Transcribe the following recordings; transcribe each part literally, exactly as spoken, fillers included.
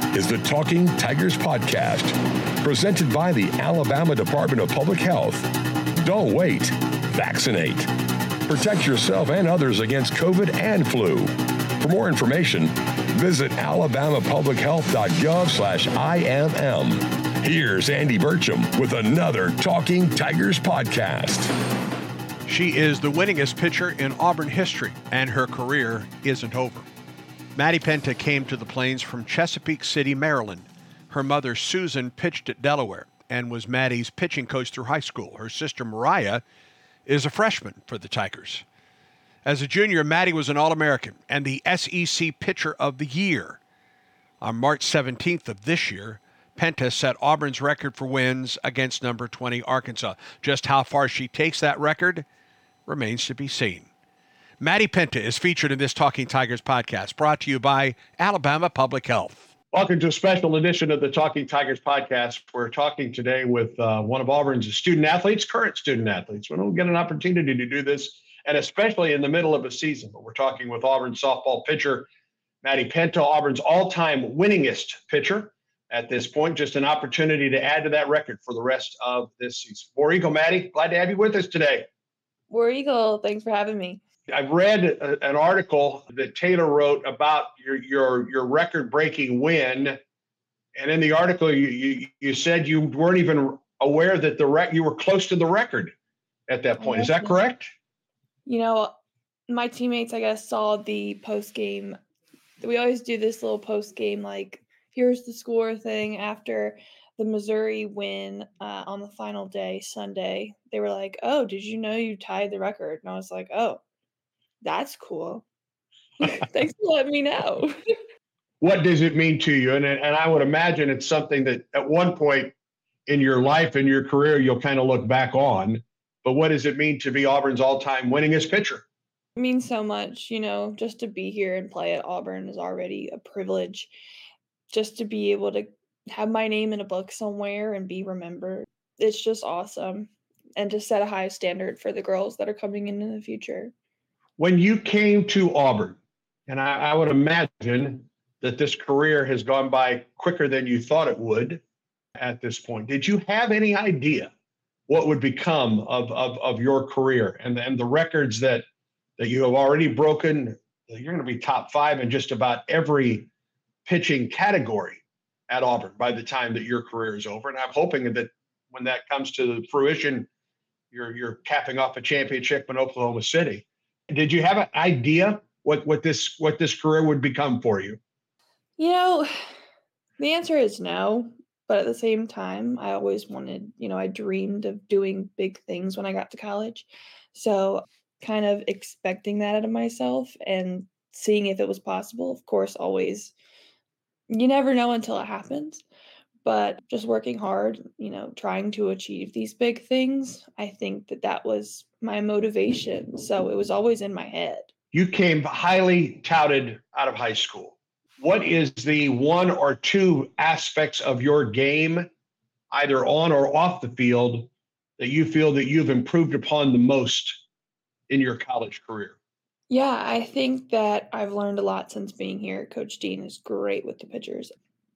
is the Talking Tigers podcast, presented by the Alabama Department of Public Health. Don't wait. Vaccinate. Protect yourself and others against COVID and flu. For more information, visit alabama public health dot gov slash I M M. Here's Andy Burcham with another Talking Tigers podcast. She is the winningest pitcher in Auburn history, and her career isn't over. Maddie Penta came to the Plains from Chesapeake City, Maryland. Her mother, Susan, pitched at Delaware and was Maddie's pitching coach through high school. Her sister, Mariah, is a freshman for the Tigers. As a junior, Maddie was an All-American and the S E C Pitcher of the Year. On March seventeenth of this year, Penta set Auburn's record for wins against number twenty Arkansas. Just how far she takes that record remains to be seen. Maddie Penta is featured in this Talking Tigers podcast, brought to you by Alabama Public Health. Welcome to a special edition of the Talking Tigers podcast. We're talking today with uh, one of Auburn's student athletes, current student athletes. We don't get an opportunity to do this, and especially in the middle of a season. But we're talking with Auburn softball pitcher Maddie Penta, Auburn's all-time winningest pitcher at this point. Just an opportunity to add to that record for the rest of this season. War Eagle, Maddie, glad to have you with us today. War Eagle, thanks for having me. I've read a, an article that Taylor wrote about your your your record-breaking win, and in the article you you, you said you weren't even aware that the rec- you were close to the record at that point. Is that correct? You know, my teammates, I guess, saw the post-game. We always do this little post-game, like, here's the score thing after the Missouri win uh, on the final day, Sunday. They were like, oh, did you know you tied the record? And I was like, oh. That's cool. Thanks for letting me know. What does it mean to you? And, and I would imagine it's something that at one point in your life and your career, you'll kind of look back on. But what does it mean to be Auburn's all-time winningest pitcher? It means so much. You know, just to be here and play at Auburn is already a privilege. Just to be able to have my name in a book somewhere and be remembered. It's just awesome. And to set a high standard for the girls that are coming in in the future. When you came to Auburn, and I, I would imagine that this career has gone by quicker than you thought it would at this point, did you have any idea what would become of, of, of your career and, and the records that, that you have already broken? You're going to be top five in just about every pitching category at Auburn by the time that your career is over. And I'm hoping that when that comes to fruition, you're, you're capping off a championship in Oklahoma City. Did you have an idea what, what this what this career would become for you? You know, the answer is no. But at the same time, I always wanted, you know, I dreamed of doing big things when I got to college. So kind of expecting that out of myself and seeing if it was possible. Of course, always, you never know until it happens. But just working hard, you know, trying to achieve these big things, I think that that was my motivation. So it was always in my head. You came highly touted out of high school. What is the one or two aspects of your game, either on or off the field, that you feel that you've improved upon the most in your college career? Yeah, I think that I've learned a lot since being here. Coach Dean is great with the pitchers.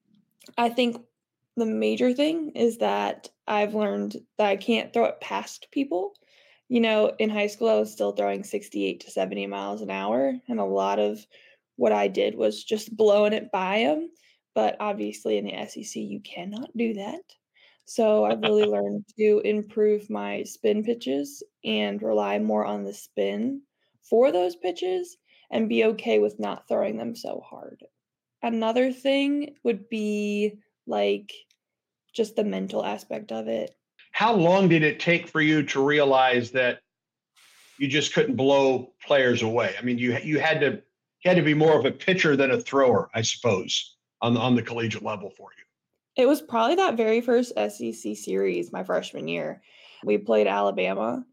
I think the major thing is that I've learned that I can't throw it past people. You know, in high school, I was still throwing sixty-eight to seventy miles an hour. And a lot of what I did was just blowing it by them. But obviously in the S E C, you cannot do that. So I've really learned to improve my spin pitches and rely more on the spin for those pitches and be okay with not throwing them so hard. Another thing would be like just the mental aspect of it. How long did it take for you to realize that you just couldn't blow players away? I mean, you you had to you had to be more of a pitcher than a thrower, I suppose, on on the collegiate level for you. It was probably that very first S E C series my freshman year. We played Alabama,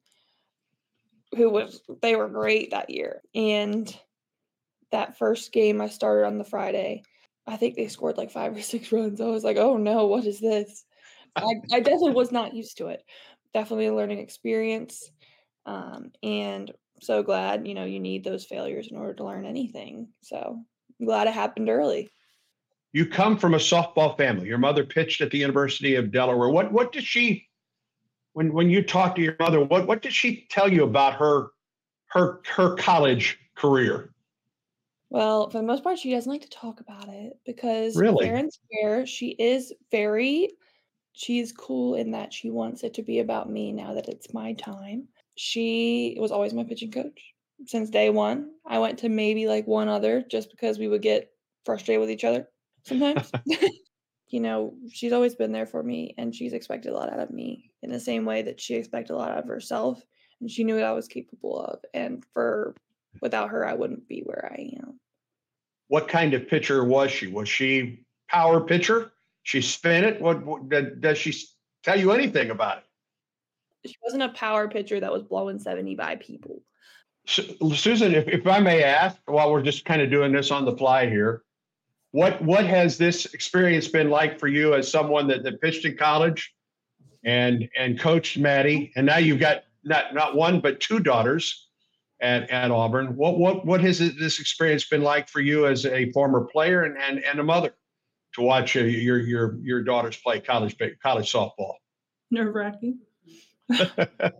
who was they were great that year. And that first game I started on the Friday, I think they scored like five or six runs. I was like, oh no, what is this? I, I definitely was not used to it. Definitely a learning experience. Um, and so glad, you know, you need those failures in order to learn anything. So I'm glad it happened early. You come from a softball family. Your mother pitched at the University of Delaware. What what did she, when when you talk to your mother, what what did she tell you about her her her college career? Well, for the most part, she doesn't like to talk about it because Really? fair and square, she is very, she's cool in that she wants it to be about me now that it's my time. She was always my pitching coach since day one. I went to maybe like one other just because we would get frustrated with each other sometimes. You know, she's always been there for me and she's expected a lot out of me in the same way that she expected a lot out of herself. And she knew what I was capable of. And for without her, I wouldn't be where I am. What kind of pitcher was she? Was she power pitcher? She spin it? What, what did- does she s- tell you anything about it? She wasn't a power pitcher that was blowing seventy by people. Su- Susan, if, if I may ask, while we're just kind of doing this on the fly here, what what has this experience been like for you as someone that, that pitched in college and and coached Maddie, and now you've got not not one but two daughters at, at Auburn. What what what has this experience been like for you as a former player and and, and a mother to watch uh, your your your daughters play college college softball? Nerve wracking. It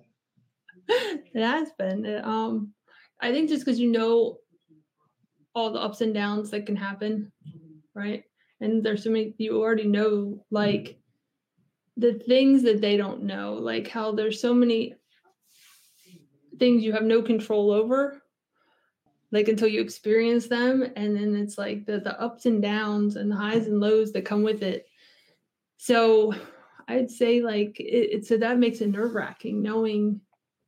has been. It, um, I think just because you know all the ups and downs that can happen, right? And there's so many, you already know, like the things that they don't know, like how there's so many things you have no control over, like until you experience them. And then it's like the, the ups and downs and the highs and lows that come with it. So I'd say like, it, it so that makes it nerve wracking knowing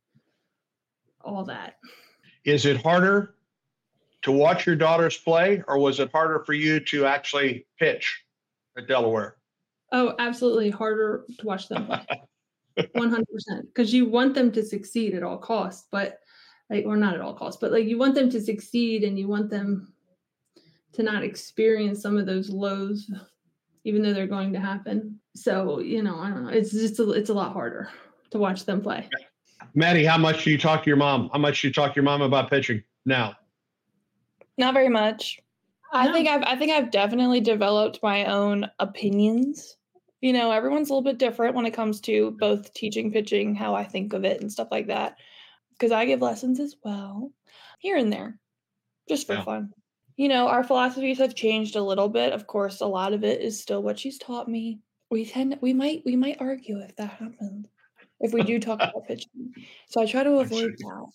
all that. Is it harder to watch your daughters play, or was it harder for you to actually pitch at Delaware? Oh, absolutely harder to watch them play. one hundred percent. Because you want them to succeed at all costs, but like, or not at all costs, but like you want them to succeed and you want them to not experience some of those lows, even though they're going to happen. So, you know, I don't know. It's just, a, it's a lot harder to watch them play. Maddie, how much do you talk to your mom? How much do you talk to your mom about pitching now? Not very much. I No. think I've I think I've definitely developed my own opinions. You know, everyone's a little bit different when it comes to both teaching, pitching, how I think of it and stuff like that. Because I give lessons as well, here and there, just for Yeah. fun. You know, our philosophies have changed a little bit. Of course, a lot of it is still what she's taught me. We tend we might we might argue if that happens. If we do talk about pitching. So I try to avoid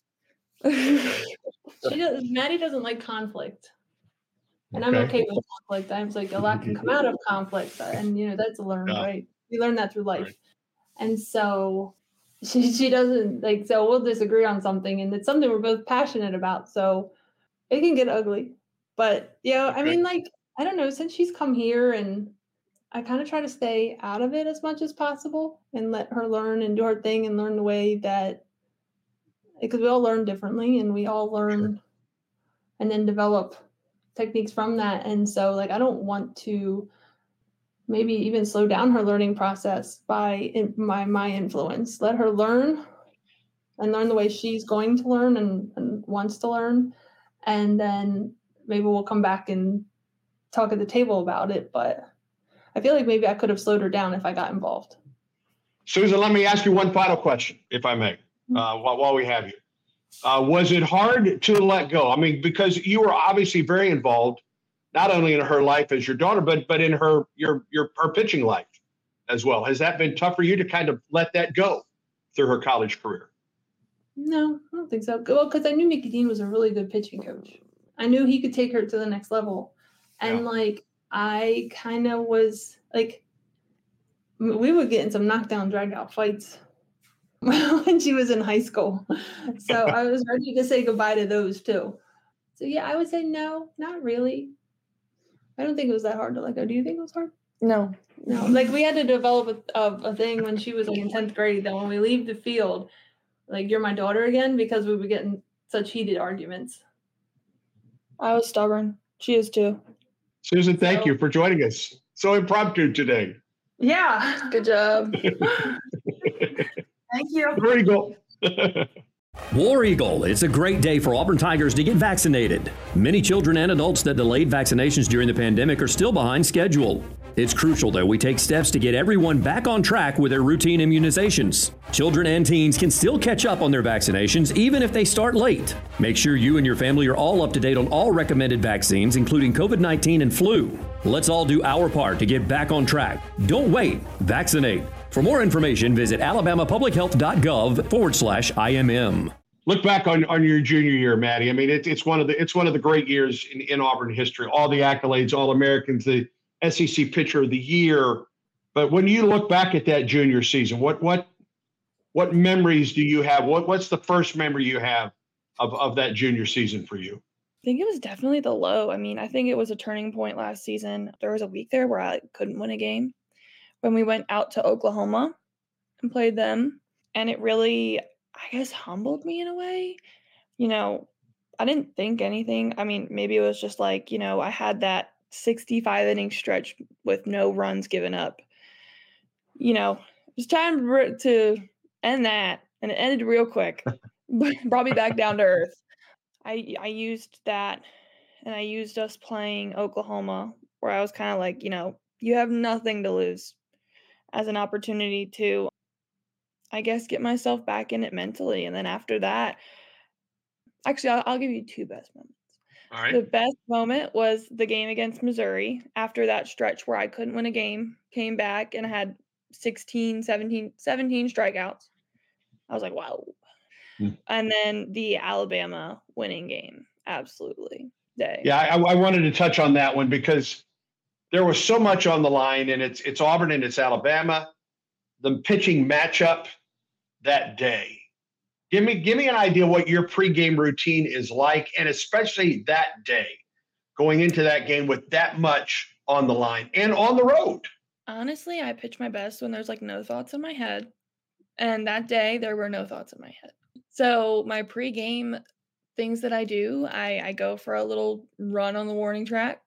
that. She does, Maddie doesn't like conflict. And I'm Okay. okay with conflict. I'm like, a lot can come out of conflict. And, you know, that's learned, Yeah. right? We learn that through life. Right. And so she, she doesn't like, so we'll disagree on something and it's something we're both passionate about. So it can get ugly. But, yeah, I Okay. mean, like, I don't know, since she's come here and I kind of try to stay out of it as much as possible and let her learn and do her thing and learn the way that, because we all learn differently and we all learn and then develop techniques from that. And so like, I don't want to maybe even slow down her learning process by in, my, my influence. Let her learn and learn the way she's going to learn and, and wants to learn. And then maybe we'll come back and talk at the table about it. But I feel like maybe I could have slowed her down if I got involved. Susan, let me ask you one final question, if I may, uh, while, while we have you. Uh, was it hard to let go? I mean, because you were obviously very involved, not only in her life as your daughter, but but in her your your her pitching life as well. Has that been tough for you to kind of let that go through her college career? No, I don't think so. Well, because I knew Mickey Dean was a really good pitching coach. I knew he could take her to the next level. And Yeah. like, I kind of was like, m- we would get in some knockdown, drag out fights when she was in high school. So I was ready to say goodbye to those too. So yeah, I would say no, not really. I don't think it was that hard to let go. Do you think it was hard? No. No, like we had to develop a, a, a thing when she was like in tenth grade that when we leave the field, like you're my daughter again, because we would get in such heated arguments. I was stubborn. She is too. Susan, thank So- you for joining us. So impromptu today. Yeah. Good job. Thank you. Very cool. War Eagle, it's a great day for Auburn Tigers to get vaccinated. Many children and adults that delayed vaccinations during the pandemic are still behind schedule. It's crucial that we take steps to get everyone back on track with their routine immunizations. Children and teens can still catch up on their vaccinations even if they start late. Make sure you and your family are all up to date on all recommended vaccines, including COVID nineteen and flu. Let's all do our part to get back on track. Don't wait. Vaccinate. For more information, visit alabamapublichealth.gov forward slash IMM. Look back on, on your junior year, Maddie. I mean, it, it's one of the it's one of the great years in, in Auburn history. All the accolades, all Americans, the S E C Pitcher of the Year. But when you look back at that junior season, what what what memories do you have? What what's the first memory you have of, of that junior season for you? I think it was definitely the low. I mean, I think it was a turning point last season. There was a week there where I couldn't win a game when we went out to Oklahoma and played them. And it really, I guess, humbled me in a way. You know, I didn't think anything. I mean, maybe it was just like, you know, I had that sixty-five inning stretch with no runs given up. You know, it was time to end that, and it ended real quick. Brought me back down to earth. I I used that, and I used us playing Oklahoma, where I was kind of like, you know, you have nothing to lose, as an opportunity to, I guess, get myself back in it mentally. And then after that, actually, I'll, I'll give you two best moments. All right. The best moment was the game against Missouri. After that stretch where I couldn't win a game, came back and had sixteen, seventeen, seventeen strikeouts. I was like, wow. Hmm. And then the Alabama winning game. Absolutely. Day. Yeah, I, I wanted to touch on that one because there was so much on the line, and it's it's Auburn and it's Alabama. The pitching matchup that day. Give me give me an idea what your pregame routine is like, and especially that day, going into that game with that much on the line and on the road. Honestly, I pitch my best when there's like no thoughts in my head. And that day, there were no thoughts in my head. So my pregame things that I do, I, I go for a little run on the warning track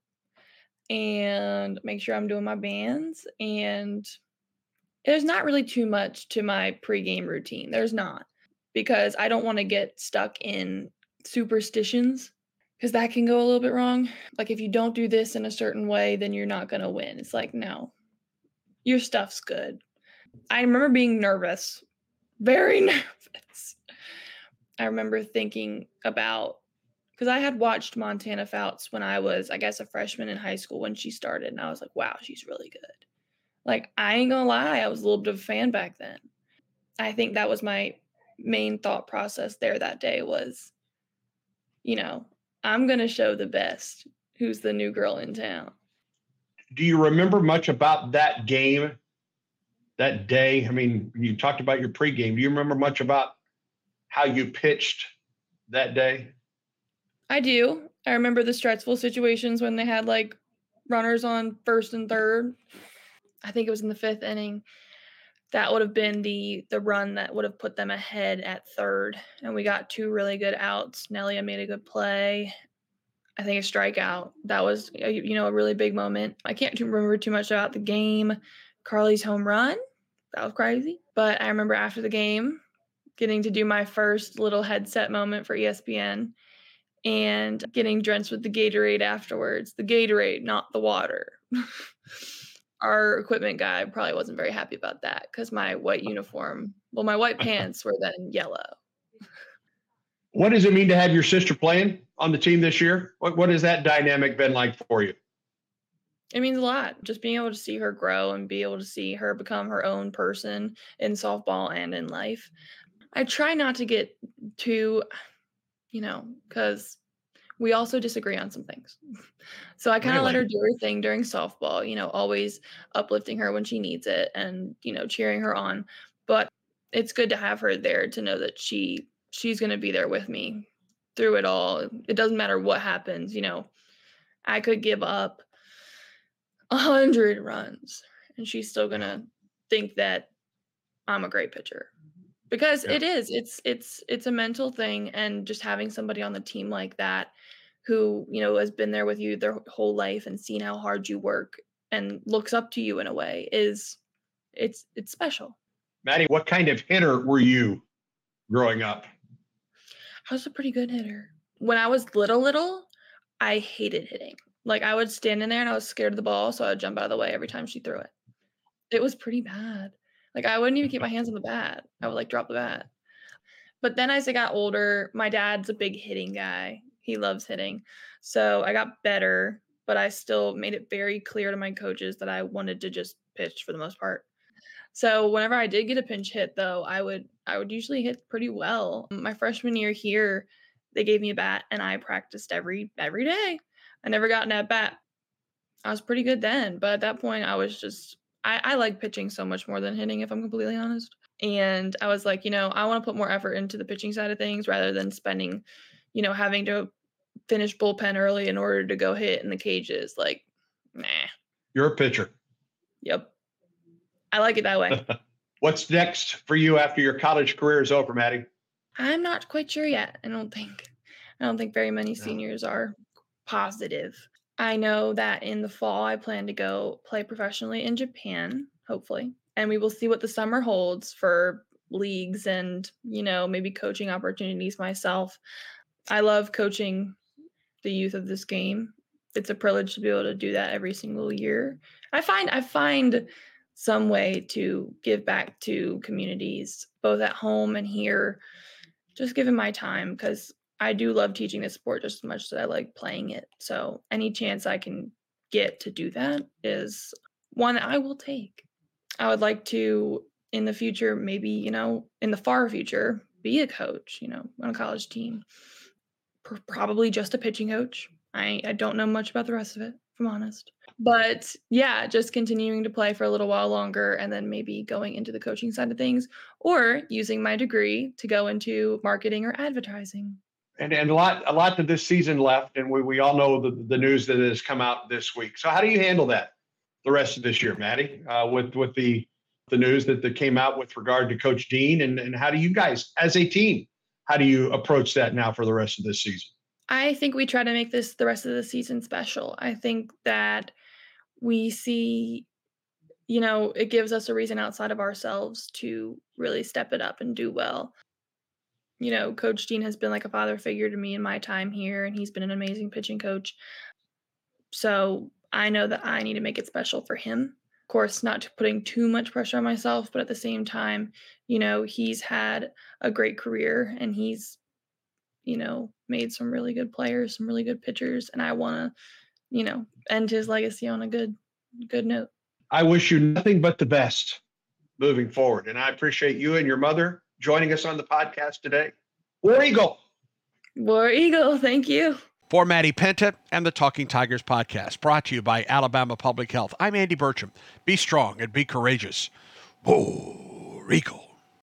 and make sure I'm doing my bands. And there's not really too much to my pregame routine. There's not, because I don't want to get stuck in superstitions, because that can go a little bit wrong. Like, if you don't do this in a certain way, then you're not going to win. It's like, no, your stuff's good. I remember being nervous, very nervous. I remember thinking about, because I had watched Montana Fouts when I was, I guess, a freshman in high school when she started. And I was like, wow, she's really good. Like, I ain't gonna lie, I was a little bit of a fan back then. I think that was my main thought process there that day was, you know, I'm going to show the best who's the new girl in town. Do you remember much about that game, that day? I mean, you talked about your pregame. Do you remember much about how you pitched that day? I do. I remember the stressful situations when they had like runners on first and third. I think it was in the fifth inning. That would have been the the run that would have put them ahead at third. And we got two really good outs. Nelia made a good play. I think a strikeout. That was, you know, a really big moment. I can't remember too much about the game. Carly's home run. That was crazy. But I remember after the game getting to do my first little headset moment for E S P N and getting drenched with the Gatorade afterwards. The Gatorade, not the water. Our equipment guy probably wasn't very happy about that because my white uniform, well, my white pants were then yellow. What does it mean to have your sister playing on the team this year? What What has that dynamic been like for you? It means a lot. Just being able to see her grow and be able to see her become her own person in softball and in life. I try not to get too, you know, because we also disagree on some things. So I kind of really? let her do her thing during softball, you know, always uplifting her when she needs it and, you know, cheering her on. But it's good to have her there to know that she she's going to be there with me through it all. It doesn't matter what happens. You know, I could give up a hundred runs and she's still going to think that I'm a great pitcher. Because yeah. it is, it's, it's, it's a mental thing. And just having somebody on the team like that who, you know, has been there with you their whole life and seen how hard you work and looks up to you in a way is it's, it's special. Maddie, what kind of hitter were you growing up? I was a pretty good hitter. When I was little, little, I hated hitting. Like, I would stand in there and I was scared of the ball, so I would jump out of the way every time she threw it. It was pretty bad. Like, I wouldn't even keep my hands on the bat. I would, like, drop the bat. But then as I got older, my dad's a big hitting guy. He loves hitting. So I got better, but I still made it very clear to my coaches that I wanted to just pitch for the most part. So whenever I did get a pinch hit, though, I would I would usually hit pretty well. My freshman year here, they gave me a bat, and I practiced every every day. I never got an at bat. I was pretty good then, but at that point, I was just I, I like pitching so much more than hitting, if I'm completely honest. And I was like, you know, I want to put more effort into the pitching side of things rather than spending, you know, having to finish bullpen early in order to go hit in the cages. Like, nah. You're a pitcher. Yep. I like it that way. What's next for you after your college career is over, Maddie? I'm not quite sure yet. I don't think. I don't think very many No. seniors are positive. I know that in the fall, I plan to go play professionally in Japan, hopefully. And we will see what the summer holds for leagues and, you know, maybe coaching opportunities myself. I love coaching the youth of this game. It's a privilege to be able to do that every single year. I find I find some way to give back to communities, both at home and here, just given my time, because I do love teaching this sport just as much as I like playing it. So any chance I can get to do that is one that I will take. I would like to, in the future, maybe, you know, in the far future, be a coach, you know, on a college team. P- probably just a pitching coach. I, I don't know much about the rest of it, if I'm honest. But yeah, just continuing to play for a little while longer and then maybe going into the coaching side of things, or using my degree to go into marketing or advertising. And and a lot a lot to this season left, and we, we all know the, the news that has come out this week. So how do you handle that the rest of this year, Maddie, uh, with with the the news that, that came out with regard to Coach Dean, and, and how do you guys as a team, how do you approach that now for the rest of this season? I think we try to make this the rest of the season special. I think that we see, you know, it gives us a reason outside of ourselves to really step it up and do well. You know, Coach Dean has been like a father figure to me in my time here, and he's been an amazing pitching coach. So I know that I need to make it special for him. Of course, not putting too much pressure on myself, but at the same time, you know, he's had a great career, and he's, you know, made some really good players, some really good pitchers, and I want to, you know, end his legacy on a good, good note. I wish you nothing but the best moving forward, and I appreciate you and your mother joining us on the podcast today. War Eagle. War Eagle, thank you. For Maddie Penta and the Talking Tigers podcast, brought to you by Alabama Public Health, I'm Andy Burcham. Be strong and be courageous. War Eagle.